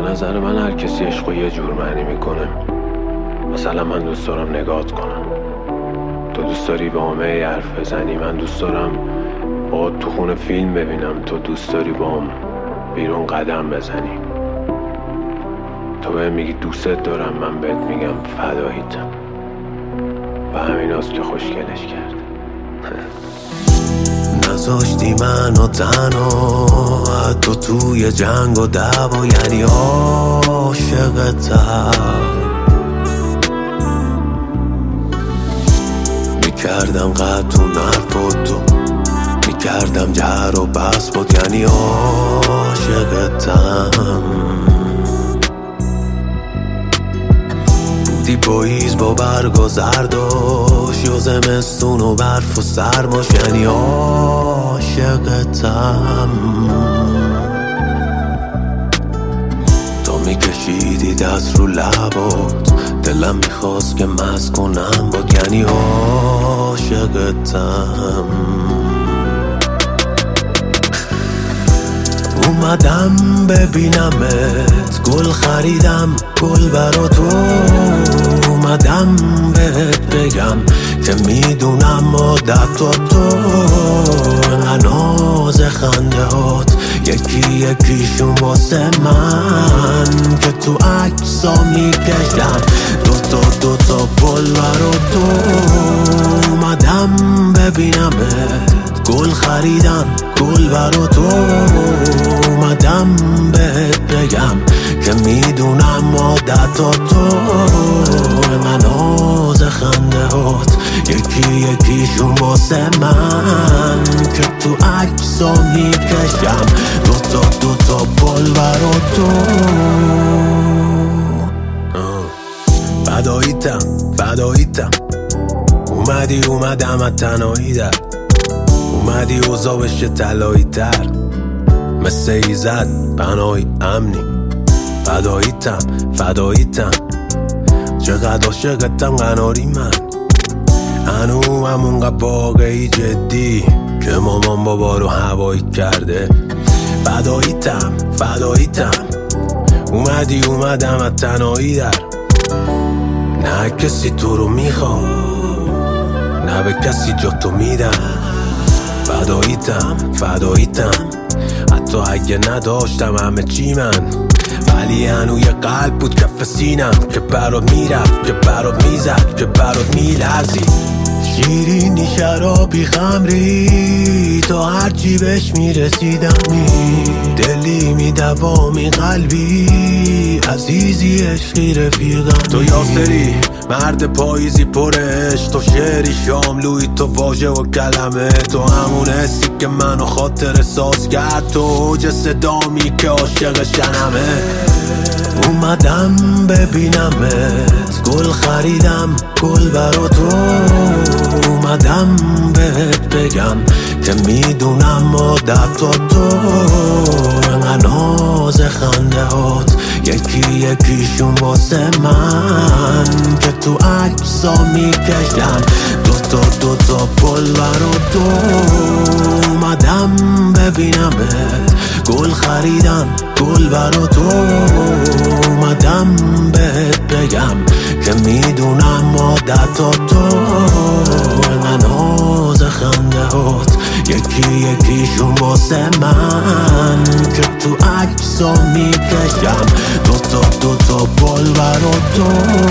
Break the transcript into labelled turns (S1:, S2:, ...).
S1: نظر من هر کسی عشقو یه جور معنی میکنه. مثلا من دوست دارم نگات کنم، تو دوست داری با همه حرف بزنی، من دوست دارم با تو خونه فیلم ببینم، تو دوست داری با هم بیرون قدم بزنی. تو بهم میگی دوستت دارم، من بهت میگم فداییتم. و همیناست که خوشگلش کرد.
S2: نذاشتی منو تنها حتی توی جنگ و دعوا، یعنی عاشقتم. میکردم قطع و نرفت، میکردم جر و بس بود، یعنی عاشقتم. بودی پاییز با برگ و زرداش، یا زمستون و برف و سرماش، یعنی عاشقتم. تو میکشیدی دست رو لبات، دلم میخواست که مست کنم باد، یعنی عاشقتم. اومدم ببینمت، گل خریدم گل برا تو، اومدم بهت بگم که میدونم عادت تو ناز خنده هات یکی یکیشون واسه من که تو عکسا میکشم دوتا گل برا تو. اومدم ببینمت، گل خریدم گل برا تو، اومدم بهت بگم که میدونم عادت تو ناز خنده هات یکی یکیشون واسه من که تو عکسا میکشم دوتا گل برا تو. فداییتم اومدم از تنهایی در، اومدی اوضاع بشه طلایی تر، مثل ایزد پناهی امنی. فداییتم چقدر عاشقتم قناری من، هنوز همونقدر واقعی جدی که مامان بابا رو هوایی کرده. فداییتم اومدم از تنهایی در، نه کسی تو رو میخوام، نه به کسی جا تو میدم. فداییتم حتی اگه نداشتم همه چی من، ولی هنوز یه قلب بود کف سینم که برات میرفت، که برات میزد، که برات میلرزی. شیرینی شرابی خمری تا هرچی بهش میرسیدمی، دلی میدوامی قلبی عزیزی عشقی رفیقم. تو یاسری مرد پاییزی پرش، تو شعری شاملوی، تو واژه و کلمه، تو همون حسی که منو خاطر ساز کرد، تو اوج صدامی که عاشق شنمه. اومدم ببینمت، گل خریدم گل برا تو، اومدم بهت بگم که میدونم عادت تو ناز خنده هات یکی یکیشون واسه من که تو عکسا میکشم دوتا گل برا تو. اومدم ببینمت، گل خریدم گل برا تو، اومدم بهت بگم که میدونم عادت تو ناز خنده هات یکی یکیشون واسه من که تو عکسا میکشم دوتا گل برا تو.